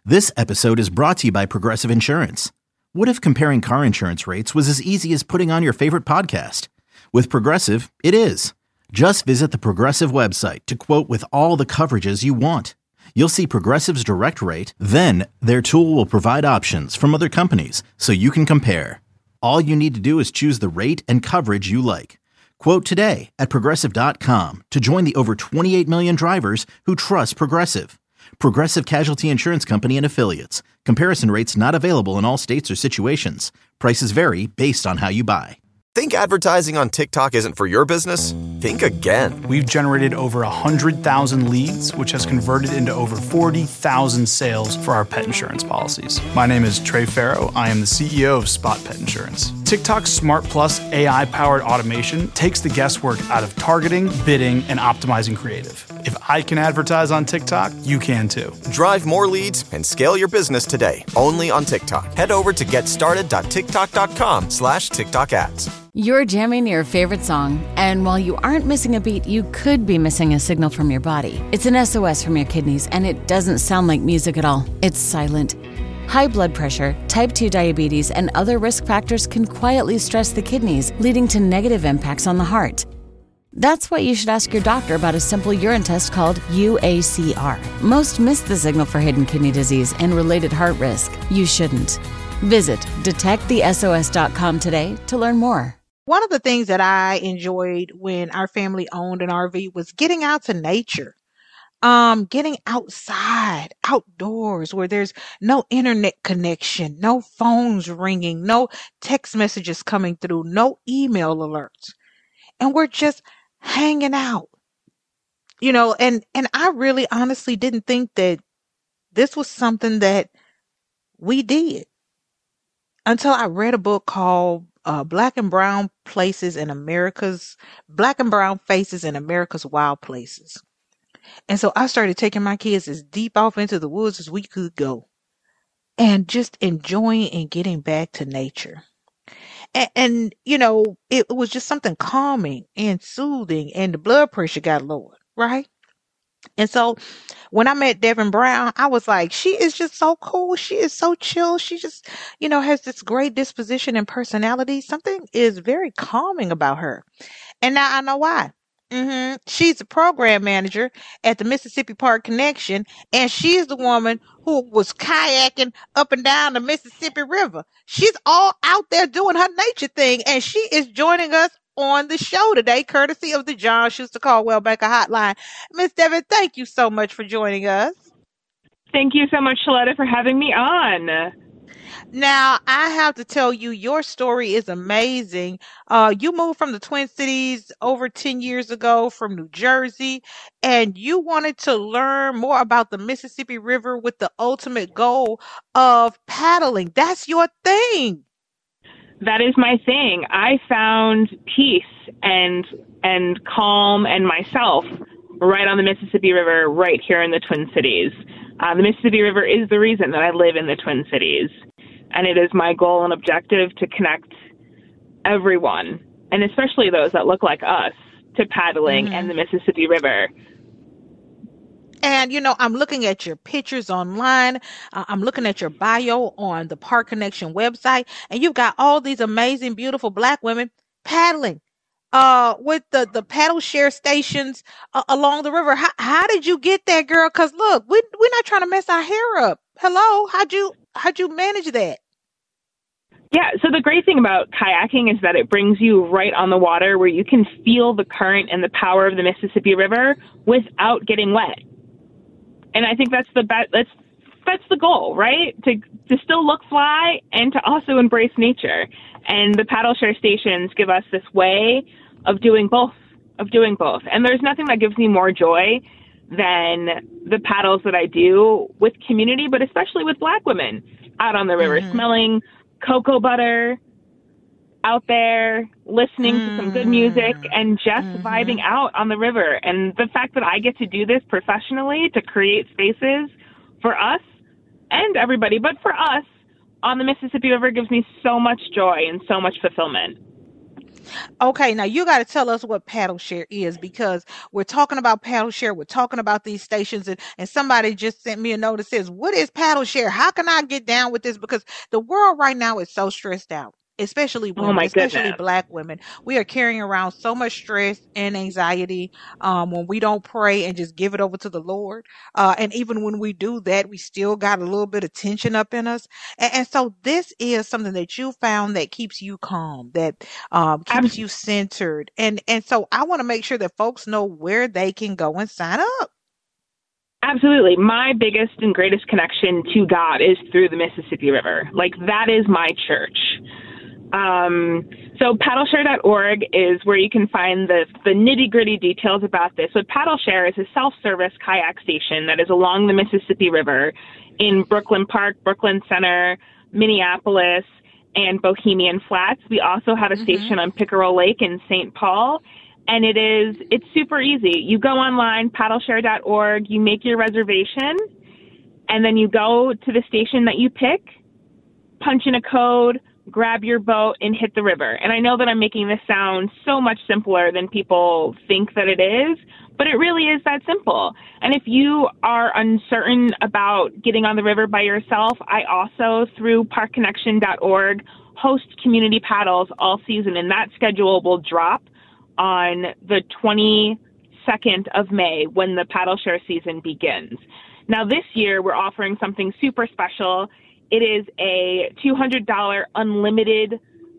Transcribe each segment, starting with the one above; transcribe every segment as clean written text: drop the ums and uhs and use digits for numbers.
This episode is brought to you by Progressive Insurance. What if comparing car insurance rates was as easy as putting on your favorite podcast? With Progressive, it is. Just visit the Progressive website to quote with all the coverages you want. You'll see Progressive's direct rate, then their tool will provide options from other companies so you can compare. All you need to do is choose the rate and coverage you like. Quote today at Progressive.com to join the over 28 million drivers who trust Progressive. Progressive Casualty Insurance Company and Affiliates. Comparison rates not available in all states or situations. Prices vary based on how you buy. Think advertising on TikTok isn't for your business? Think again. We've generated over 100,000 leads, which has converted into over 40,000 sales for our pet insurance policies. My name is Trey Farrow. I am the CEO of Spot Pet Insurance. TikTok's Smart Plus AI-powered automation takes the guesswork out of targeting, bidding, and optimizing creative. If I can advertise on TikTok, you can too. Drive more leads and scale your business today, only on TikTok. Head over to getstarted.tiktok.com/TikTok ads. You're jamming your favorite song, and while you aren't missing a beat, you could be missing a signal from your body. It's an SOS from your kidneys, and it doesn't sound like music at all. It's silent. High blood pressure, type 2 diabetes, and other risk factors can quietly stress the kidneys, leading to negative impacts on the heart. That's why you should ask your doctor about a simple urine test called UACR. Most miss the signal for hidden kidney disease and related heart risk. You shouldn't. Visit detectthesos.com today to learn more. One of the things that I enjoyed when our family owned an RV was getting out to nature. Getting outside, outdoors, where there's no internet connection, no phones ringing, no text messages coming through, no email alerts. And we're just hanging out, and I really honestly didn't think that this was something that we did until I read a book called Black and Brown Faces in America's Wild Places. And so I started taking my kids as deep off into the woods as we could go and just enjoying and getting back to nature. And it was just something calming and soothing, and the blood pressure got lowered, right? And so when I met Devin Brown, I was like, she is just so cool. She is so chill. She just, has this great disposition and personality. Something is very calming about her. And now I know why. She's a program manager at the Mississippi Park Connection, and she's the woman who was kayaking up and down the Mississippi River. She's all out there doing her nature thing, and she is joining us on the show today, courtesy of the John Schuster Caldwell Banker Hotline. Miss Devin, thank you so much for joining us. Thank you so much, Shaletta, for having me on. Now, I have to tell you, your story is amazing. You moved from the Twin Cities over 10 years ago from New Jersey, and you wanted to learn more about the Mississippi River with the ultimate goal of paddling. That's your thing. That is my thing. I found peace and calm and myself right on the Mississippi River, right here in the Twin Cities. The Mississippi River is the reason that I live in the Twin Cities. And it is my goal and objective to connect everyone, and especially those that look like us, to paddling and the Mississippi River. And, I'm looking at your pictures online. I'm looking at your bio on the Park Connection website, and you've got all these amazing, beautiful Black women paddling with the paddle share stations along the river. How did you get that, girl? Because look, we're not trying to mess our hair up. Hello, how'd you manage that? Yeah, so the great thing about kayaking is that it brings you right on the water where you can feel the current and the power of the Mississippi River without getting wet. And I think that's the goal, right? To still look fly and to also embrace nature. And the paddle share stations give us this way of doing both. And there's nothing that gives me more joy than the paddles that I do with community, but especially with Black women out on the river, smelling cocoa butter, out there listening to some good music and just vibing out on the river. And the fact that I get to do this professionally to create spaces for us and everybody, but for us on the Mississippi River gives me so much joy and so much fulfillment. Okay, now you got to tell us what paddle share is, because we're talking about paddle share. We're talking about these stations, and somebody just sent me a note that says, "What is paddle share? How can I get down with this?" Because the world right now is so stressed out. Especially Oh women, my especially goodness. Black women. We are carrying around so much stress and anxiety when we don't pray and just give it over to the Lord. And even when we do that, we still got a little bit of tension up in us. And so this is something that you found that keeps you calm, that keeps you centered. And so I want to make sure that folks know where they can go and sign up. Absolutely. My biggest and greatest connection to God is through the Mississippi River. Like, that is my church. So paddleshare.org is where you can find the nitty-gritty details about this. But PaddleShare is a self-service kayak station that is along the Mississippi River in Brooklyn Park, Brooklyn Center, Minneapolis, and Bohemian Flats. We also have a station on Pickerel Lake in St. Paul. And it's super easy. You go online, paddleshare.org, you make your reservation, and then you go to the station that you pick, punch in a code, grab your boat, and hit the river. And I know that I'm making this sound so much simpler than people think that it is, but it really is that simple. And if you are uncertain about getting on the river by yourself, I also, through parkconnection.org, host community paddles all season, and that schedule will drop on the 22nd of May when the paddle share season begins. Now this year we're offering something super special. It is a $200 unlimited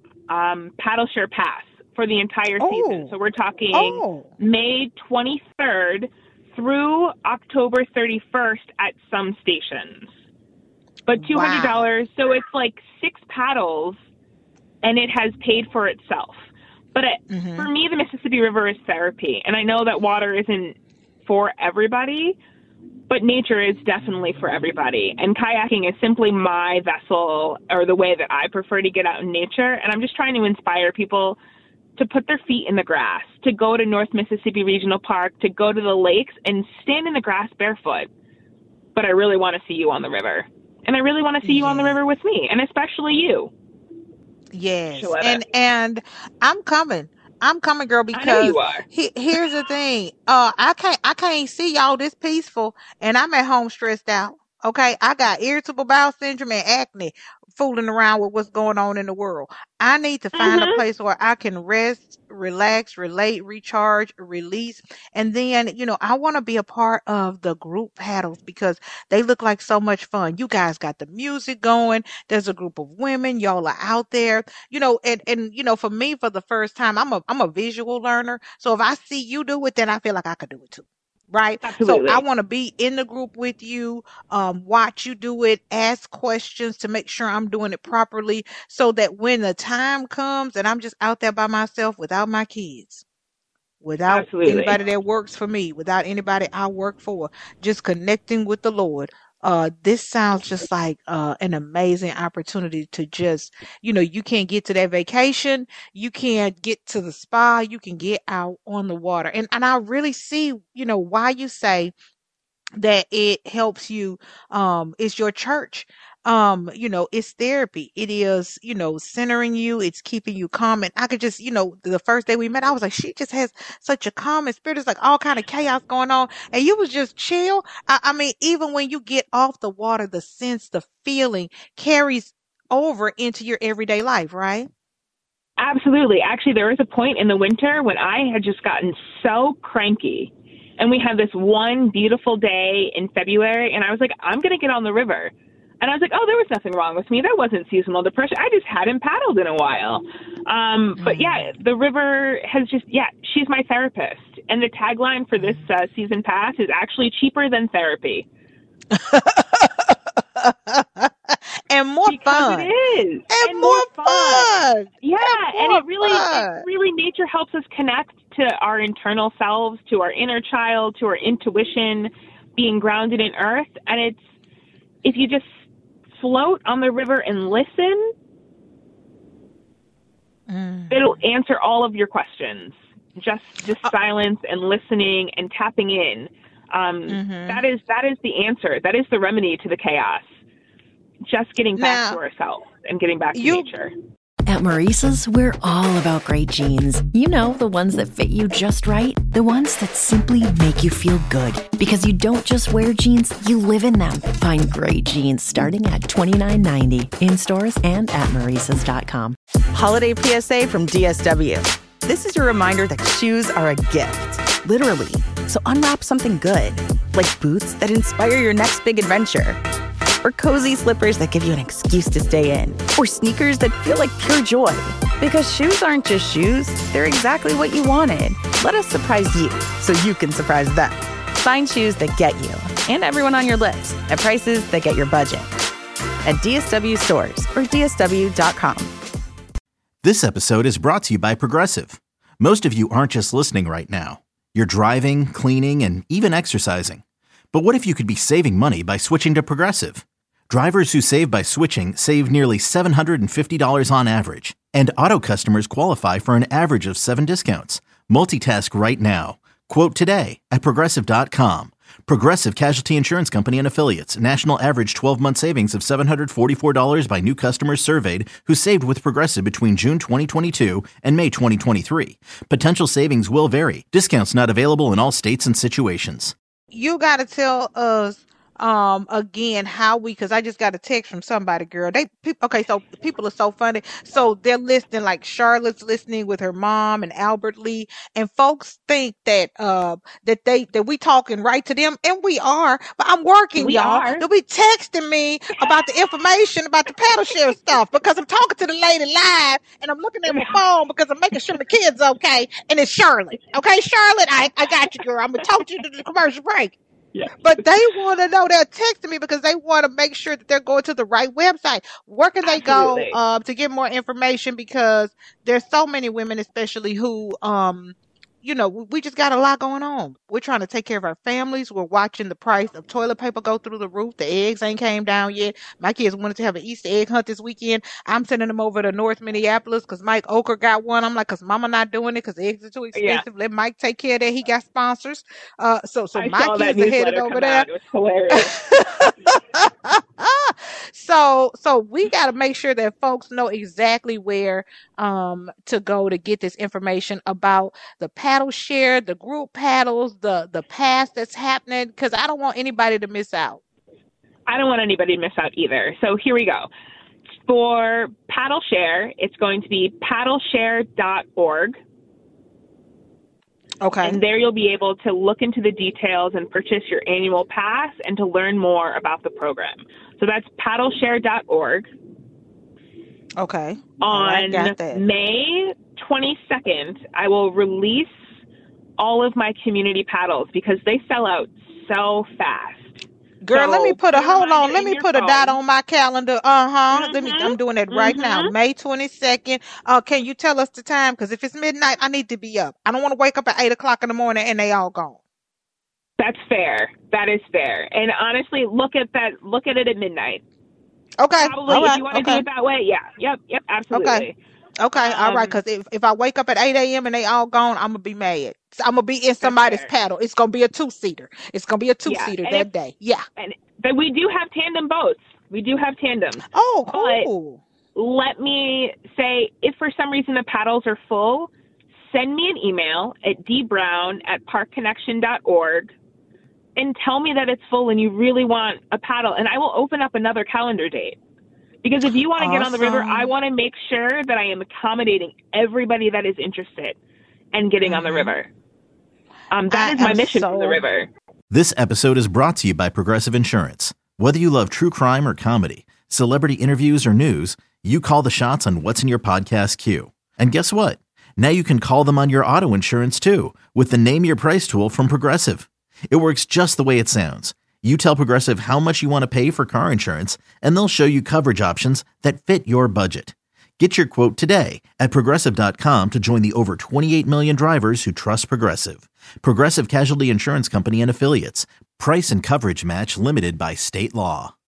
paddle share pass for the entire season. So we're talking May 23rd through October 31st at some stations. But $200, so it's like 6 paddles, and it has paid for itself. But for me, the Mississippi River is therapy. And I know that water isn't for everybody, but nature is definitely for everybody. And kayaking is simply my vessel, or the way that I prefer to get out in nature. And I'm just trying to inspire people to put their feet in the grass, to go to North Mississippi Regional Park, to go to the lakes and stand in the grass barefoot. But I really want to see you on the river. And I really want to see you on the river with me, and especially you. Yes. And I'm coming, girl, because I know you are. Here's the thing. I can't see y'all this peaceful, and I'm at home stressed out. Okay. I got irritable bowel syndrome and acne fooling around with what's going on in the world. I need to find a place where I can rest, relax, relate, recharge, release. And then, I want to be a part of the group paddles because they look like so much fun. You guys got the music going. There's a group of women. Y'all are out there, and for me, for the first time, I'm a visual learner. So if I see you do it, then I feel like I could do it too. Right. Absolutely. So I want to be in the group with you, watch you do it, ask questions to make sure I'm doing it properly so that when the time comes and I'm just out there by myself without my kids, without anybody that works for me, without anybody I work for, just connecting with the Lord. This sounds just like an amazing opportunity to just, you can't get to that vacation, you can't get to the spa, you can get out on the water. And I really see, why you say that it helps you. It's your church. It's therapy. It is, centering you. It's keeping you calm. And I could just, the first day we met, I was like, she just has such a calm spirit. It's like all kind of chaos going on. And you was just chill. I mean, even when you get off the water, the sense, the feeling carries over into your everyday life, right? Absolutely. Actually, there was a point in the winter when I had just gotten so cranky. And we had this one beautiful day in February, and I was like, I'm going to get on the river. And I was like, oh, there was nothing wrong with me. That wasn't seasonal depression. I just hadn't paddled in a while. But yeah, the river has just, she's my therapist. And the tagline for this season pass is actually cheaper than therapy. And more fun. It is. And more fun. Yeah. And it really, nature helps us connect to our internal selves, to our inner child, to our intuition, being grounded in earth. And if you just float on the river and listen, it'll answer all of your questions. Just silence and listening and tapping in. That is the answer. That is the remedy to the chaos. Just getting back to ourselves and getting back to nature. At Maurice's, we're all about great jeans. You know, the ones that fit you just right. The ones that simply make you feel good. Because you don't just wear jeans, you live in them. Find great jeans starting at $29.90 in stores and at Maurice's.com. Holiday PSA from DSW. This is your reminder that shoes are a gift. Literally. So unwrap something good. Like boots that inspire your next big adventure. Or cozy slippers that give you an excuse to stay in. Or sneakers that feel like pure joy. Because shoes aren't just shoes, they're exactly what you wanted. Let us surprise you so you can surprise them. Find shoes that get you and everyone on your list at prices that get your budget. At DSW stores or DSW.com. This episode is brought to you by Progressive. Most of you aren't just listening right now. You're driving, cleaning, and even exercising. But what if you could be saving money by switching to Progressive? Drivers who save by switching save nearly $750 on average. And auto customers qualify for an average of 7 discounts. Multitask right now. Quote today at Progressive.com. Progressive Casualty Insurance Company and Affiliates. National average 12-month savings of $744 by new customers surveyed who saved with Progressive between June 2022 and May 2023. Potential savings will vary. Discounts not available in all states and situations. You got to tell us again how because I just got a text from somebody, girl. Okay, so people are so funny. So they're listening, like Charlotte's listening with her mom and Albert Lee, and folks think that that we talking right to them, and we are, but I'm working, y'all. They'll be texting me about the information about the paddle share stuff because I'm talking to the lady live and I'm looking at my phone because I'm making sure the kid's okay, and it's Charlotte. Okay, Charlotte, I got you, girl. I'm gonna talk to you to the commercial break. Yeah. But they want to know, they're texting me because they want to make sure that they're going to the right website. Where can they go to get more information? Because there's so many women, especially who, we just got a lot going on. We're trying to take care of our families. We're watching the price of toilet paper go through the roof. The eggs ain't came down yet. My kids wanted to have an Easter egg hunt this weekend. I'm sending them over to North Minneapolis because Mike Oker got one. I'm like, because mama not doing it because eggs are too expensive. Yeah. Let Mike take care of that. He got sponsors. So my kids are headed over there. It was hilarious. So we got to make sure that folks know exactly where to go to get this information about the paddle share, the group paddles, the pass that's happening, because I don't want anybody to miss out. I don't want anybody to miss out either. So here we go. For paddle share, it's going to be paddleshare.org. Okay. And there you'll be able to look into the details and purchase your annual pass and to learn more about the program. So that's paddleshare.org. Okay. On May 22nd, I will release all of my community paddles because they sell out so fast. Girl, so let me put a dot on my calendar. I'm doing that right now. May 22nd. Can you tell us the time? Because if it's midnight, I need to be up. I don't want to wake up at 8 o'clock in the morning and they all gone. That's fair. That is fair. And honestly, look at it at midnight. Okay. Probably if you want to do it that way. Yeah. Yep. Absolutely. Okay. All right. Because if I wake up at 8 a.m. and they all gone, I'm going to be mad. I'm going to be in somebody's paddle. It's going to be a 2-seater. It's going to be a 2-seater that day. Yeah. But we do have tandem boats. We do have tandems. Oh, cool. But let me say, if for some reason the paddles are full, send me an email at dbrown@parkconnection.org and tell me that it's full and you really want a paddle, and I will open up another calendar date. Because if you want to get on the river, I want to make sure that I am accommodating everybody that is interested in getting on the river. That is my mission for the river. This episode is brought to you by Progressive Insurance. Whether you love true crime or comedy, celebrity interviews or news, you call the shots on what's in your podcast queue. And guess what? Now you can call them on your auto insurance too with the Name Your Price tool from Progressive. It works just the way it sounds. You tell Progressive how much you want to pay for car insurance, and they'll show you coverage options that fit your budget. Get your quote today at Progressive.com to join the over 28 million drivers who trust Progressive. Progressive Casualty Insurance Company and Affiliates. Price and coverage match limited by state law.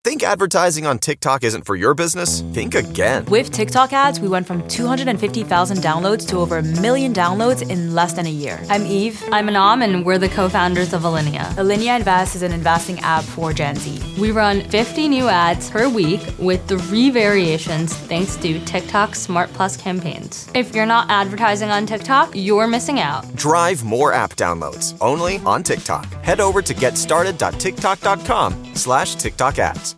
Think advertising on TikTok isn't for your business? Think again. With TikTok ads, we went from 250,000 downloads to over 1 million downloads in less than a year. I'm Eve. I'm Anam, and we're the co-founders of Alinea. Alinea Invest is an investing app for Gen Z. We run 50 new ads per week with 3 variations thanks to TikTok's Smart Plus campaigns. If you're not advertising on TikTok, you're missing out. Drive more app downloads only on TikTok. Head over to getstarted.tiktok.com/TikTok ads.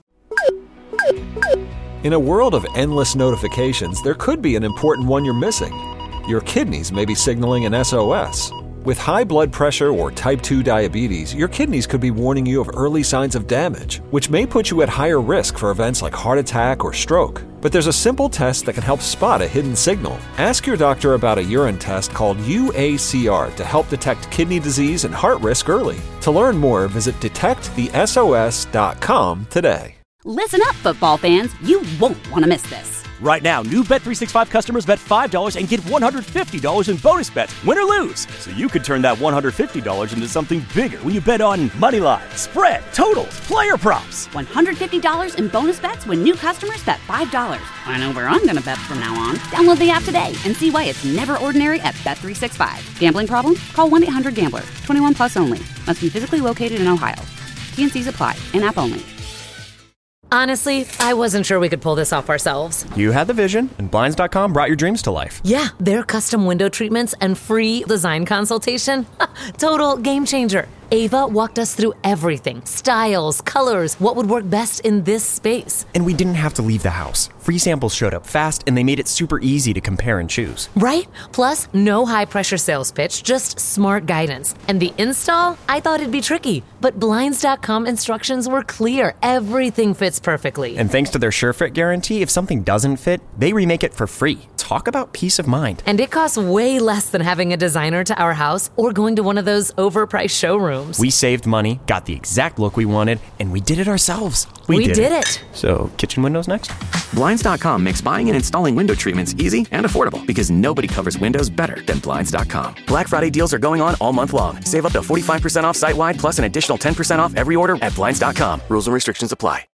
In a world of endless notifications, there could be an important one you're missing. Your kidneys may be signaling an SOS. With high blood pressure or type 2 diabetes, your kidneys could be warning you of early signs of damage, which may put you at higher risk for events like heart attack or stroke. But there's a simple test that can help spot a hidden signal. Ask your doctor about a urine test called UACR to help detect kidney disease and heart risk early. To learn more, visit detectthesos.com today. Listen up, football fans. You won't want to miss this. Right now, new Bet365 customers bet $5 and get $150 in bonus bets, win or lose. So you could turn that $150 into something bigger when you bet on money line, spread, totals, player props. $150 in bonus bets when new customers bet $5. I know where I'm going to bet from now on. Download the app today and see why it's never ordinary at Bet365. Gambling problem? Call 1-800-GAMBLER. 21 plus only. Must be physically located in Ohio. T&Cs apply. In-app only. Honestly, I wasn't sure we could pull this off ourselves. You had the vision, and Blinds.com brought your dreams to life. Yeah, their custom window treatments and free design consultation. Total game changer. Ava walked us through everything. Styles, colors, what would work best in this space. And we didn't have to leave the house. Free samples showed up fast, and they made it super easy to compare and choose. Right? Plus, no high-pressure sales pitch, just smart guidance. And the install? I thought it'd be tricky, but Blinds.com instructions were clear. Everything fits perfectly. And thanks to their SureFit guarantee, if something doesn't fit, they remake it for free. Talk about peace of mind. And it costs way less than having a designer to our house or going to one of those overpriced showrooms. We saved money, got the exact look we wanted, and we did it ourselves. We did it. So, kitchen windows next? Blinds.com makes buying and installing window treatments easy and affordable because nobody covers windows better than Blinds.com. Black Friday deals are going on all month long. Save up to 45% off site-wide plus an additional 10% off every order at Blinds.com. Rules and restrictions apply.